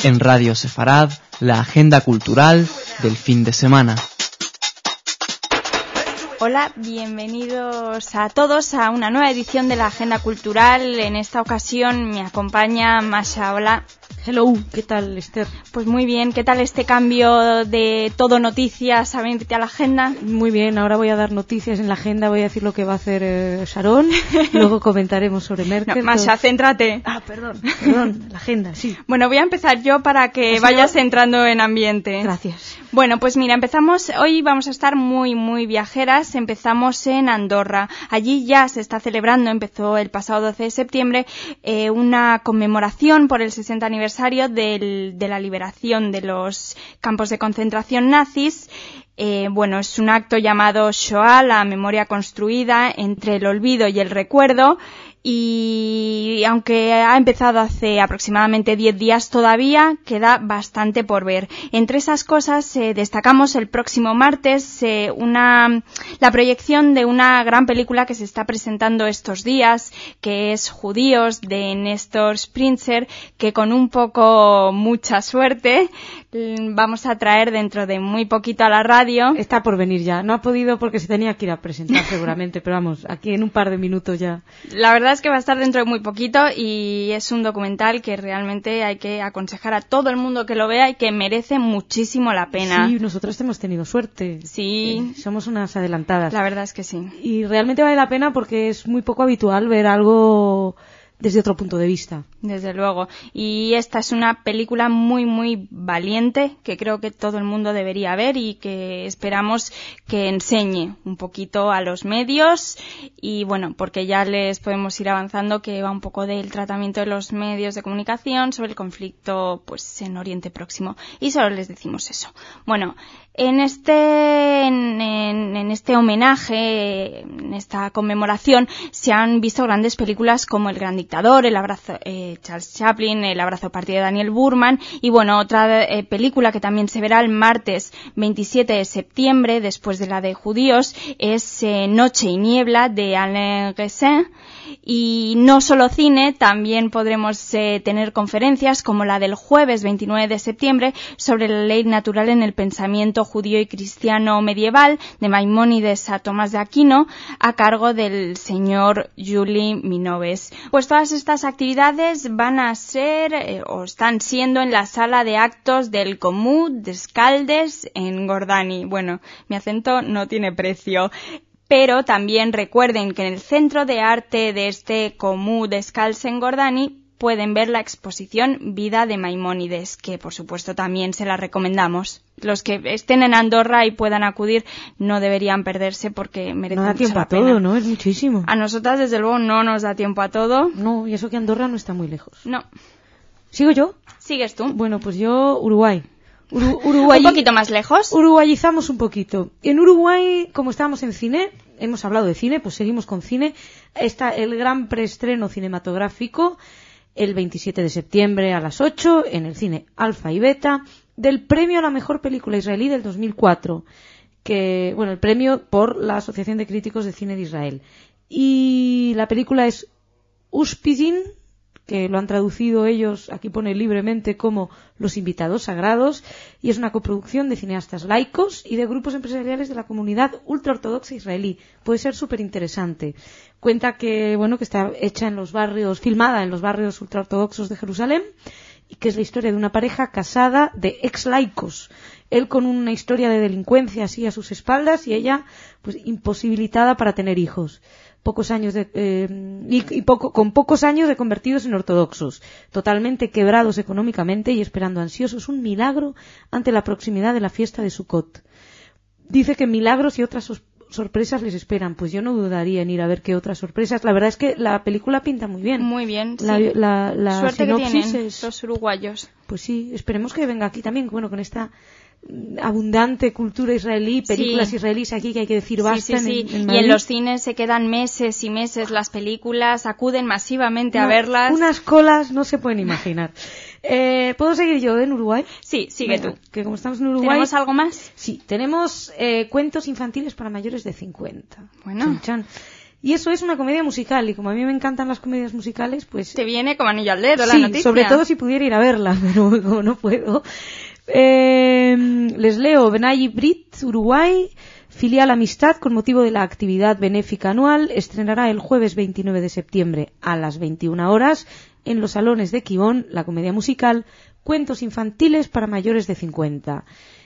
En Radio Sefarad, la agenda cultural del fin de semana. Hola, bienvenidos a todos a una nueva edición de la Agenda Cultural. En esta ocasión me acompaña Masha. Hola. Hello, ¿qué tal, Esther? Pues muy bien, ¿qué tal este cambio de todo noticias a venirte a la agenda? Muy bien, ahora voy a dar noticias en la agenda, voy a decir lo que va a hacer Sharon, luego comentaremos sobre Merkel. No, Masha, céntrate. Perdón, la agenda, sí. Bueno, voy a empezar yo para que vayas entrando en ambiente. Gracias. Bueno, pues mira, hoy vamos a estar muy viajeras. Empezamos en Andorra. Allí ya se está celebrando, empezó el pasado 12 de septiembre, una conmemoración por el 60 aniversario de la liberación de los campos de concentración nazis. Es un acto llamado Shoah, la memoria construida entre el olvido y el recuerdo. Y aunque ha empezado hace aproximadamente 10 días, todavía queda bastante por ver. Entre esas cosas destacamos el próximo martes la proyección de una gran película que se está presentando estos días, que es Judíos, de Néstor Springer, que con mucha suerte vamos a traer dentro de muy poquito a la radio. Está por venir ya, no ha podido porque se tenía que ir a presentar seguramente, pero vamos, aquí en un par de minutos ya. La verdad es que va a estar dentro de muy poquito y es un documental que realmente hay que aconsejar a todo el mundo que lo vea y que merece muchísimo la pena. Sí, nosotros hemos tenido suerte. Sí. Somos unas adelantadas. La verdad es que sí. Y realmente vale la pena porque es muy poco habitual ver algo desde otro punto de vista. Desde luego. Y esta es una película muy valiente que creo que todo el mundo debería ver y que esperamos que enseñe un poquito a los medios y porque ya les podemos ir avanzando que va un poco del tratamiento de los medios de comunicación sobre el conflicto en Oriente Próximo. Y solo les decimos eso. Bueno, en este homenaje, en esta conmemoración, se han visto grandes películas como El Gran Dictador, El Abrazo, Charles Chaplin, El Abrazo Partido de Daniel Burman y otra película que también se verá el martes 27 de septiembre, después de la de Judíos, es Noche y Niebla de Alain Resnais. Y no solo cine, también podremos tener conferencias como la del jueves 29 de septiembre sobre la ley natural en el pensamiento judío y cristiano medieval de Maimónides a Tomás de Aquino, a cargo del señor Juli Minoves. Pues todas estas actividades van a ser o están siendo en la sala de actos del Comú d'Escaldes en Gordani. Bueno, mi acento no tiene precio. Pero también recuerden que en el Centro de Arte de este Comú d'Escaldes en Gordani pueden ver la exposición Vida de Maimónides, que por supuesto también se la recomendamos. Los que estén en Andorra y puedan acudir no deberían perderse porque merece mucho la pena. No da tiempo a todo, ¿no? Es muchísimo. A nosotras, desde luego, no nos da tiempo a todo. No, y eso que Andorra no está muy lejos. No. ¿Sigo yo? ¿Sigues tú? Bueno, pues yo, Uruguay. Un poquito más lejos. Uruguayizamos un poquito. En Uruguay, como estábamos en cine, hemos hablado de cine, pues seguimos con cine. Está el gran preestreno cinematográfico el 27 de septiembre a las 8 en el cine Alfa y Beta del premio a la mejor película israelí del 2004, el premio por la Asociación de Críticos de Cine de Israel. Y la película es Ushpizin, que lo han traducido ellos, aquí pone libremente, como Los Invitados Sagrados, y es una coproducción de cineastas laicos y de grupos empresariales de la comunidad ultraortodoxa israelí. Puede ser súper interesante. Cuenta que está hecha filmada en los barrios ultraortodoxos de Jerusalén, y que es la historia de una pareja casada de ex laicos. Él con una historia de delincuencia así a sus espaldas y ella imposibilitada para tener hijos. Con pocos años de convertidos en ortodoxos, totalmente quebrados económicamente y esperando ansiosos un milagro ante la proximidad de la fiesta de Sukkot. Dice que milagros y otras sorpresas les esperan. Pues yo no dudaría en ir a ver qué otras sorpresas. La verdad es que la película pinta muy bien. Muy bien, sí. La suerte que tienen es... los uruguayos. Pues sí, esperemos que venga aquí también, con esta abundante cultura israelí, películas israelíes aquí que hay que decir basta. Sí. En y en los cines se quedan meses y meses las películas, acuden masivamente a verlas. Unas colas no se pueden imaginar. ¿Puedo seguir yo en Uruguay? Sí, sigue tú. Que como estamos en Uruguay... ¿Tenemos algo más? Sí, tenemos cuentos infantiles para mayores de 50. Bueno. Chan, chan. Y eso es una comedia musical, y como a mí me encantan las comedias musicales, pues... Te viene como anillo al dedo la sí, noticia. sobre todo si pudiera ir a verla, pero como no puedo. Les leo, Benay Brit, Uruguay, filial Amistad, con motivo de la actividad benéfica anual, estrenará el jueves 29 de septiembre a las 21 horas en los salones de Quibón la comedia musical Cuentos infantiles para mayores de 50.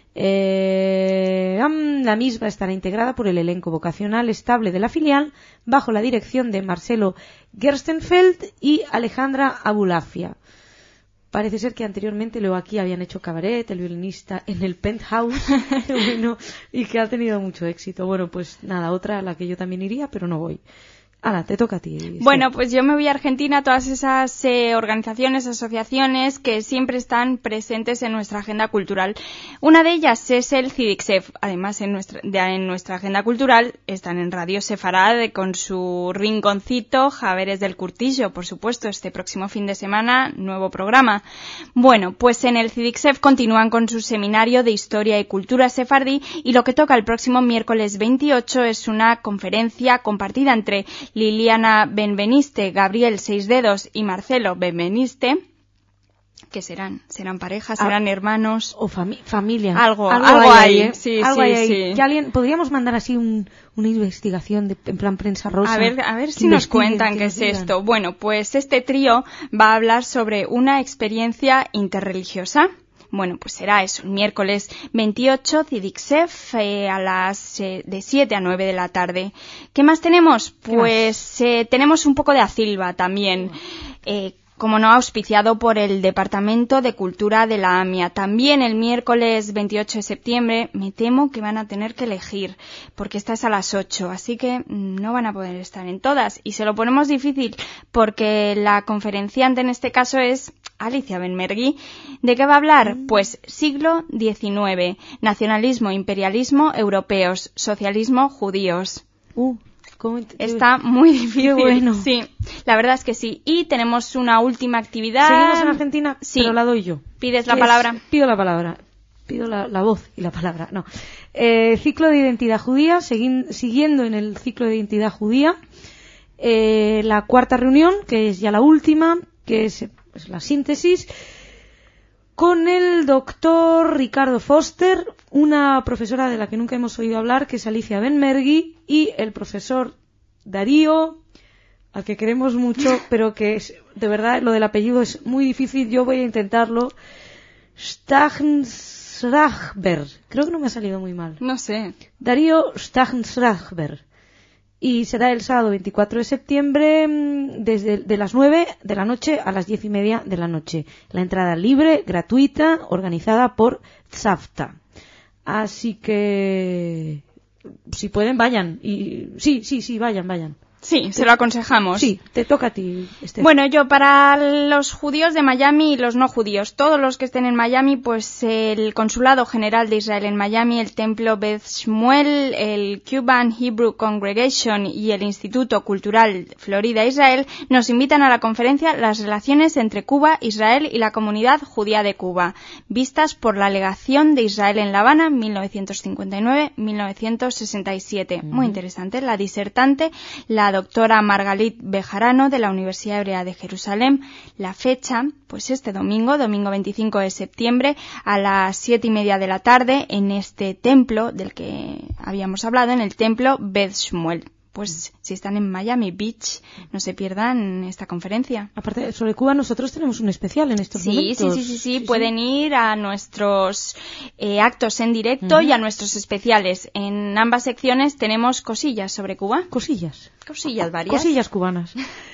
La misma estará integrada por el elenco vocacional estable de la filial bajo la dirección de Marcelo Gerstenfeld y Alejandra Abulafia. Parece ser que anteriormente luego aquí habían hecho Cabaret, El violinista en el Penthouse, bueno, y que ha tenido mucho éxito. Bueno, pues nada, otra a la que yo también iría, pero no voy. Ala, te toca a ti. Bueno, pues yo me voy a Argentina, todas esas organizaciones, asociaciones que siempre están presentes en nuestra agenda cultural. Una de ellas es el CIDICSEF. Además, en nuestra agenda cultural están en Radio Sefarad con su rinconcito Javeres del Curtillo, por supuesto, este próximo fin de semana, nuevo programa. Bueno, pues en el CIDICSEF continúan con su seminario de Historia y Cultura Sefardí, y lo que toca el próximo miércoles 28 es una conferencia compartida entre Liliana Benveniste, Gabriel Seisdedos y Marcelo Benveniste. ¿Qué serán? ¿Serán parejas? ¿Serán hermanos? O familia. Algo hay, ¿eh? Sí, algo sí, hay. sí. Que alguien, podríamos mandar así una investigación en plan prensa rosa. A ver si nos cuentan qué es esto. Bueno, pues este trío va a hablar sobre una experiencia interreligiosa. Bueno, pues será eso, el miércoles 28, CIDICSEF, de 7 a 9 de la tarde. ¿Qué más tenemos? Pues tenemos un poco de Acilva también, como no, auspiciado por el Departamento de Cultura de la AMIA. También el miércoles 28 de septiembre, me temo que van a tener que elegir, porque esta es a las 8, así que no van a poder estar en todas. Y se lo ponemos difícil, porque la conferenciante en este caso es Alicia Benmergui. ¿De qué va a hablar? Pues siglo XIX, nacionalismo, imperialismo europeos, socialismo, judíos. Está muy difícil. Qué bueno. Sí, la verdad es que sí. Y tenemos una última actividad. Seguimos en Argentina, sí. Pero la doy yo. ¿Pides la palabra? Pido la palabra. Pido la voz y la palabra. No. Ciclo de identidad judía. Siguiendo en el ciclo de identidad judía. La cuarta reunión, que es ya la última, que es la síntesis, con el doctor Ricardo Foster, una profesora de la que nunca hemos oído hablar, que es Alicia Benmergui, y el profesor Darío, al que queremos mucho, pero que es, de verdad, lo del apellido es muy difícil, yo voy a intentarlo. Stachensrachber, creo que no me ha salido muy mal. No sé. Darío Stachensrachber. Y será el sábado 24 de septiembre de las 9 de la noche a las 10:30 de la noche. La entrada libre, gratuita, organizada por Tzavta. Así que si pueden, vayan. Y sí, vayan. Sí, se lo aconsejamos. Sí, te toca a ti, Esther. Bueno, yo para los judíos de Miami y los no judíos, todos los que estén en Miami, pues el Consulado General de Israel en Miami, el Templo Beth Shmuel, el Cuban Hebrew Congregation y el Instituto Cultural Florida-Israel nos invitan a la conferencia Las relaciones entre Cuba, Israel y la comunidad judía de Cuba, vistas por la legación de Israel en La Habana 1959-1967. Muy interesante. La disertante, la doctora Margalit Bejarano, de la Universidad Hebrea de Jerusalén. La fecha, pues este domingo 25 de septiembre, a las 7:30 de la tarde, en este templo del que habíamos hablado, en el templo Beth Shmuel. Pues si están en Miami Beach, no se pierdan esta conferencia. Aparte, sobre Cuba nosotros tenemos un especial en estos momentos. Sí. Pueden ir a nuestros actos en directo y a nuestros especiales. En ambas secciones tenemos cosillas sobre Cuba. Cosillas varias. Cosillas cubanas.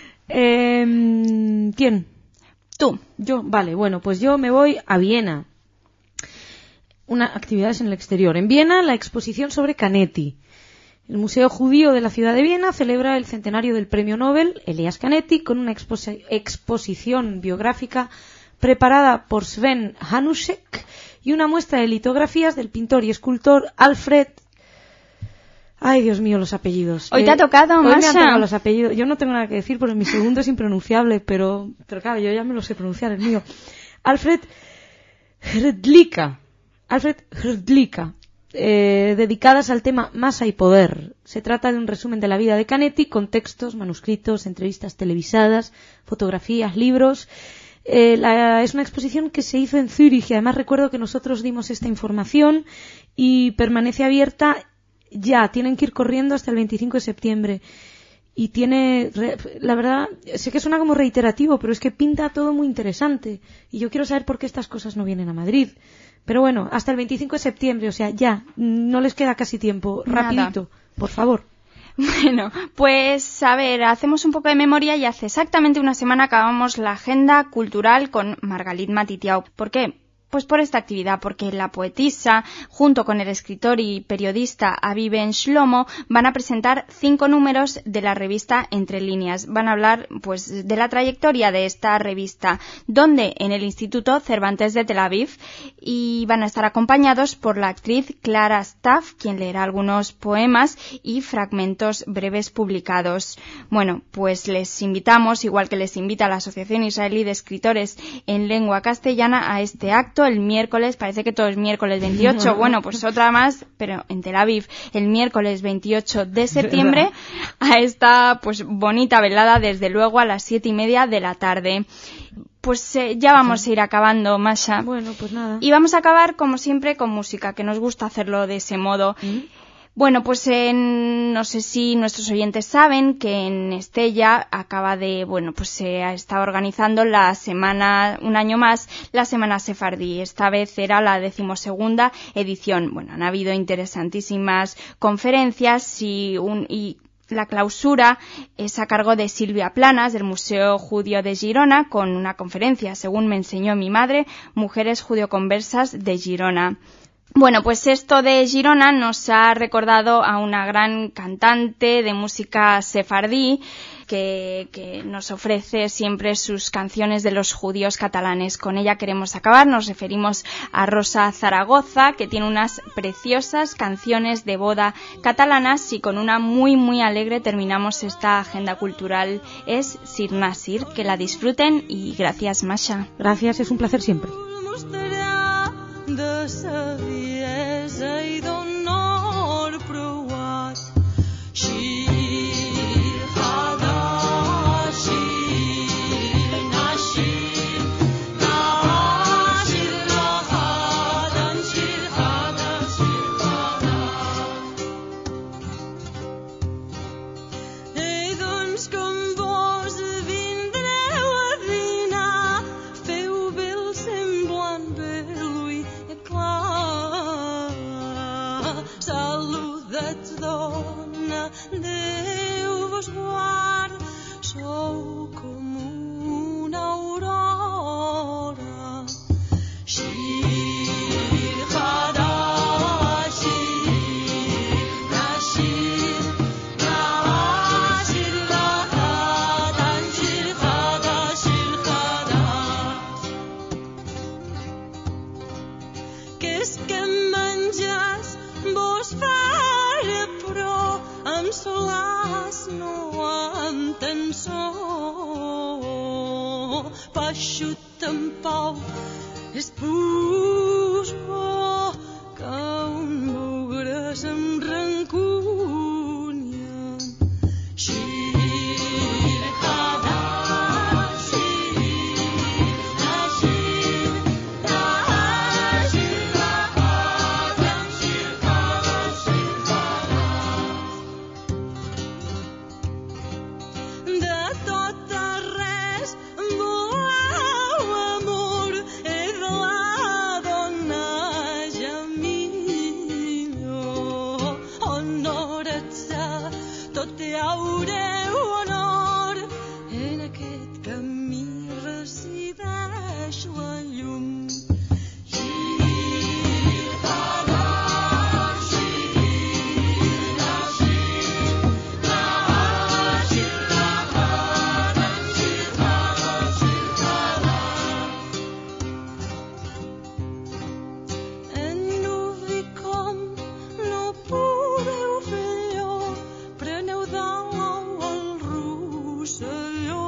¿Quién? Tú. Yo, vale, bueno, pues yo me voy a Viena. Actividades en el exterior. En Viena, la exposición sobre Canetti. El Museo Judío de la ciudad de Viena celebra el centenario del premio Nobel Elias Canetti con una exposición biográfica preparada por Sven Hanušek y una muestra de litografías del pintor y escultor Alfred. Ay, Dios mío, los apellidos. Hoy te ha tocado, Masha. Hoy me han tocado los apellidos. Yo no tengo nada que decir porque mi segundo es impronunciable, pero claro, yo ya me lo sé pronunciar, el mío. Alfred Hrdlicka. dedicadas al tema masa y poder. Se trata de un resumen de la vida de Canetti con textos, manuscritos, entrevistas televisadas, fotografías, libros. Es una exposición que se hizo en Zúrich y además recuerdo que nosotros dimos esta información y permanece abierta ya. Tienen que ir corriendo hasta el 25 de septiembre. Y tiene, la verdad, sé que suena como reiterativo, pero es que pinta todo muy interesante. Y yo quiero saber por qué estas cosas no vienen a Madrid. Pero bueno, hasta el 25 de septiembre, o sea, ya, no les queda casi tiempo. Rapidito, por favor. Bueno, pues a ver, hacemos un poco de memoria y hace exactamente una semana acabamos la agenda cultural con Margalit Matitiau. ¿Por qué? Pues por esta actividad, porque la poetisa, junto con el escritor y periodista Avi Ben Shlomo, van a presentar 5 números de la revista Entre Líneas. Van a hablar, pues, de la trayectoria de esta revista, donde en el Instituto Cervantes de Tel Aviv, y van a estar acompañados por la actriz Clara Staff, quien leerá algunos poemas y fragmentos breves publicados. Bueno, pues les invitamos, igual que les invita la Asociación Israelí de Escritores en Lengua Castellana, a este acto el miércoles, parece que todo es miércoles 28, bueno, pues otra más, pero en Tel Aviv, el miércoles 28 de septiembre, a esta pues bonita velada, desde luego a las 7:30 de la tarde. Pues ya vamos a ir acabando, Masha. Bueno, pues nada. Y vamos a acabar, como siempre, con música, que nos gusta hacerlo de ese modo. Bueno, pues no sé si nuestros oyentes saben que en Estella acaba de, bueno, pues se está organizando la semana, un año más, la Semana Sefardí. Esta vez era la 12ª edición. Bueno, han habido interesantísimas conferencias y la clausura es a cargo de Silvia Planas, del Museo Judío de Girona, con una conferencia, según me enseñó mi madre, Mujeres Judioconversas de Girona. Bueno, pues esto de Girona nos ha recordado a una gran cantante de música sefardí que nos ofrece siempre sus canciones de los judíos catalanes. Con ella queremos acabar. Nos referimos a Rosa Zaragoza, que tiene unas preciosas canciones de boda catalanas, y con una muy muy alegre terminamos esta agenda cultural. Es Sir Nasir. Que la disfruten y gracias, Masha. Gracias, es un placer siempre. De saviesa i d'honor preuat. Shir Hada, Shir Nashir, Nashir Lahadan, Shir Hada, Shir Hada. Ei, doncs com vos vindreu a dinar, feu bé el semblant saludats, dona, Déu vos guard, sou com una aurora. Shir Hada, Shir Nashir, Nashir Lahadan, Shir Hada, Shir Hada. Que és que menjars vos faré, però amb solàs no amb tensó. Paixut en pau és pus bo, que un bugres amb rancúnia. Shir Hada, Shir Nashir, Nashir Lahadan, Shir Hada, Shir Hada. De tot res voleu amor, de la dona ja millor. Honor-se, tot hi haureu honor, en aquest camí resideix la llum. Shir Hada, Shir Nashir, Nashir Lahadan, Shir Hada, Shir Hada. En nuvi com no podeu fer allò, preneu dalt el Rosselló.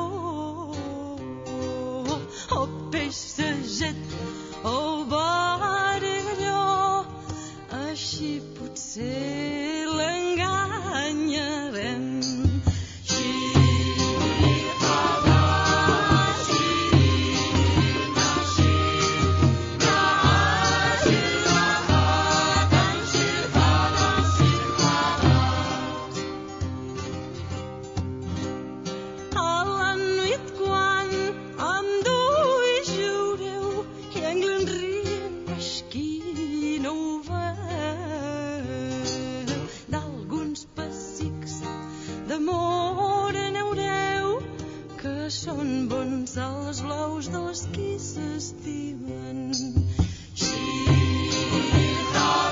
El peix seget, el barilló, així són bons els blaus dels qui s'estimen.